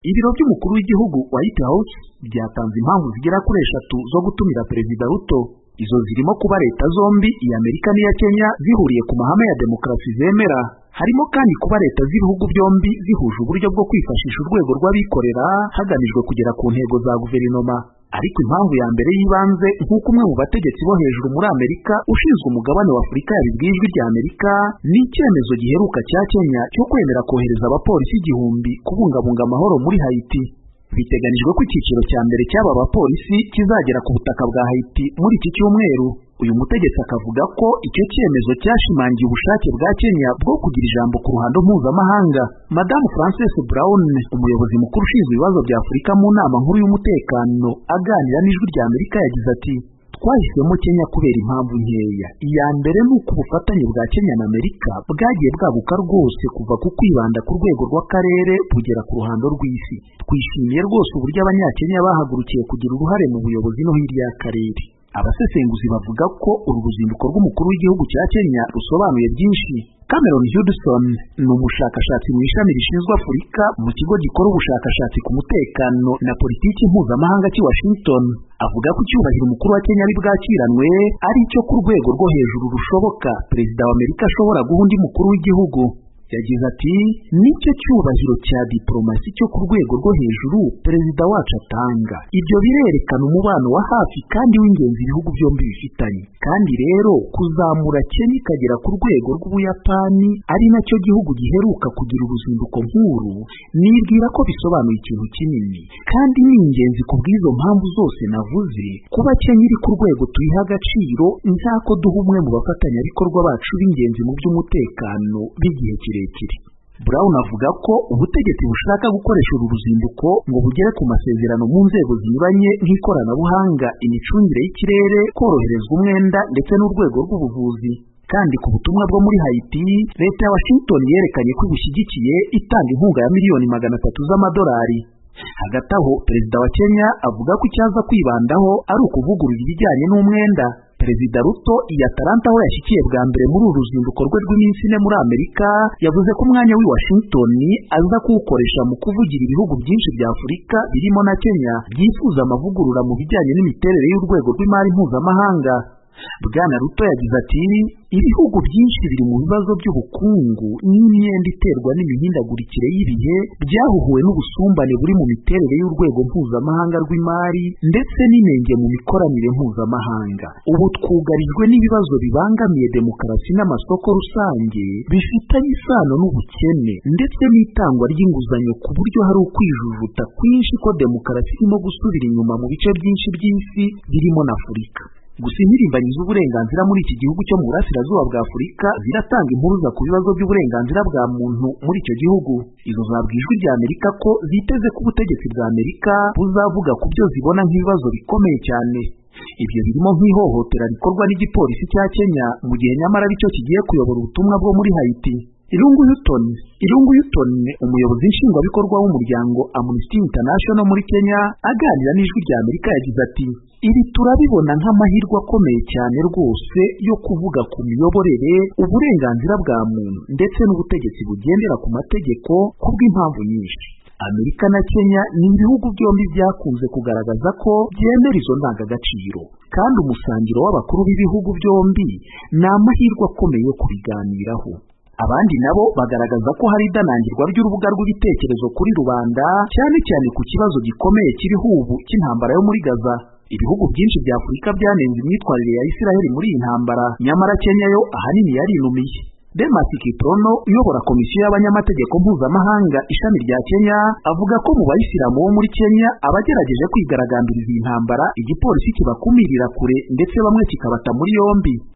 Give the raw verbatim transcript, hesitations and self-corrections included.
Ibiro by'umukuru w'igihugu White House byatanze impamvu zigera kuri eshatu zo gutumira Perezida Ruto. Izo zirimo kuba leta zombi, iya Amerika n'iya Kenya, zihuriye ku mahame ya demokarasi zemera. Harimo kandi kuba leta z'ibihugu byombi zihuje uburyo bwo kwifashisha urwego rw'abikorera hagamijwe kugera ku ntego za guverinoma. Ariko impamvu ya mbere y'ibanze, nk'uko umwe mu bategetsi bo hejuru muri Amerika ushinzwe umugabane wa Afurika yabibwiye Ijwi rya Amerika, ni icyemezo giheruka cya Kenya cyo kwemera kohereza abapolisi igihumbi kubungabunga amahoro muri Haiti. Biteganijwe ko icyiciro cya mbere cy'aba bapolisi kizagera ku butaka bwa Haiti muri iki cyumweru. Uyu mutegetsi akavuga ko icyo cyemezo cyashimangiye ubushake bwa Kenya bwo kugira ijambo ku ruhando mpuzamahanga. Madamu Frances Brown, umuyobozi mukuru ushinzwe ibibazo bya Afurika mu nama nkuru y'umutekano, aganira n'Ijwi rya Amerika yagize ati: twahisemo Kenya kubera impamvu nkeya. Iya mbere ni uko ubufatanye bwa Kenya na Amerika bwagiye bwaguka rwose kuva ku kwibanda ku rwego rw'akarere kugera ku ruhando rw'isi. Twishimiye rwose uburyo Abanyakenya bahagurukiye kugira uruhare mu buyobozi no hirya y'akarere. Abasesenguzi bavuga ko uru ruzinduko rw'umukuru w'igihugu cya Kenya rusobanuye byinshi. Cameron Hudson ni umushakashatsi mu ishami rishinzwe Afurika mu kigo gikora ubushakashatsi ku mutekano na politiki mpuzamahanga cy'i Washington. Avuga ko icyubahiro umukuru wa Kenya ari bwakiranwe ari icyo ku rwego rwo hejuru rushoboka Perezida wa Amerika ashobora guha undi mukuru w'igihugu. Yagize ati: nicyo cyubahiro cya diplomasi cyo ku rwego rwo hejuru Perezida wacu atanga. Ibyo birerekana umubano wa hafi kandi w'ingenzi ibihugu byombi bifitanye. Kandi rero kuzamura Kenya ikagera ku rwego rw'Ubuyapani ari nacyo gihugu giheruka kugira uruzinduko nk'uru, nibwira ko bisobanuye ikintu kinini. Kandi ni ingenzi ku bw'izo mpamvu zose navuze, kuba Kenya iri ku rwego tuyiha agaciro nk'ako duha umwe mu bafatanyabikorwa bacu b'ingenzi mu by'umutekano b'igihe kirekire. Brown avuga ko ubutegetsi bushaka gukoresha uru ruzinduko ngo bugere ku masezerano mu nzego zinyuranye nk'ikoranabuhanga, imicungire y'ikirere, koroherezwa umwenda ndetse n'urwego rw'ubuvuzi. Kandi ku butumwa bwo muri Haiti, leta ya Washington yerekanye ko ibushyigikiye itanga inkunga ya miliyoni magana atatu z'amadolari. Hagati aho, Perezida wa Kenya avuga ko icyaza kwibandaho ari ukuvugurura ibijyanye n'umwenda. Perezida Ruto iya Atlanta aho yashyikiye bwa mbere muri uru ruzinduko rwe rw'iminsi ine muri Amerika, yavuze ko umwanya w'i Washington aza kuwukoresha mu kuvugira ibihugu byinshi bya Afurika birimo na Kenya byifuza amavugurura mu bijyanye n'imiterere y'urwego rw'imari mpuzamahanga. Bwana Ruto yagize ati: ibihugu byinshi biri mu bibazo by'ubukungu n'imyenda iterwa n'imihindagurikire y'ibihe, byahuhuwe n'ubusumbane buri mu miterere y'urwego mpuzamahanga rw'imari ndetse n'inenge mu mikoranire mpuzamahanga. Ubu twugarijwe n'ibibazo bibangamiye demokarasi n'amasoko rusange bifitanye isano n'ubukene ndetse n'itangwa ry'inguzanyo, ku buryo hari ukwijujuta kwinshi ko demokarasi irimo gusubira inyuma mu bice byinshi by'isi birimo na Afurika. Gusa impirimbanyi z'uburenganzira muri iki gihugu cyo mu burasirazuba bwa Afurika ziratanga impuruza ku bibazo by'uburenganzira bwa muntu muri icyo gihugu. Izo zabwiye Ijwi rya Amerika ko ziteze ko ubutegetsi bwa Amerika buzavuga ku byo zibona nk'ibibazo bikomeye cyane. Ibyo birimo nk'ihohotera rikorwa n'igipolisi cya Kenya mu gihe nyamara aricyo kigiye kuyobora ubutumwa bwo muri Haiti. Irungu Hutton, Irungu Hutton, umuyobozi nshingwabikorwa w'umuryango Amnesty International muri Kenya, aganira n'Ijwi rya Amerika yagize ati: ibi turabibona nk'amahirwe akomeye cyane rwose yo kuvuga ku miyoborere, uburenganzira bwa muntu ndetse n'ubutegetsi bugendera ku mategeko kubw'impamvu nyinshi. Amerika na Kenya ni ibihugu byombi byakunze kugaragaza ko byemera izo ndangagaciro, kandi umusangiro w'abakuru b'ibihugu byombi ni amahirwe akomeye yo kubiganiraho. Abandi nabo bagaragaza ko hari idanangirwa ry'urubuga rw'ibitekerezo kuri rubanda, cyane cyane ku kibazo gikomeye kiriho ubu cy'intambara yo muri Gaza. Ibihugu byinshi bya Afurika byanenze imyitwarire ya Isiraheli muri iyi ntambara, nyamara Kenya yo ahanini yarinumiye. Demas Kiprono uyobora komisiyo y'abanyamategeko mpuzamahanga ishami rya Kenya avuga ko mu bayisilamu bo muri Kenya abagerageje kwigaragambiriza iyi ntambara, igipolisi kibakumirira kure ndetse bamwe kikabata muri yombi.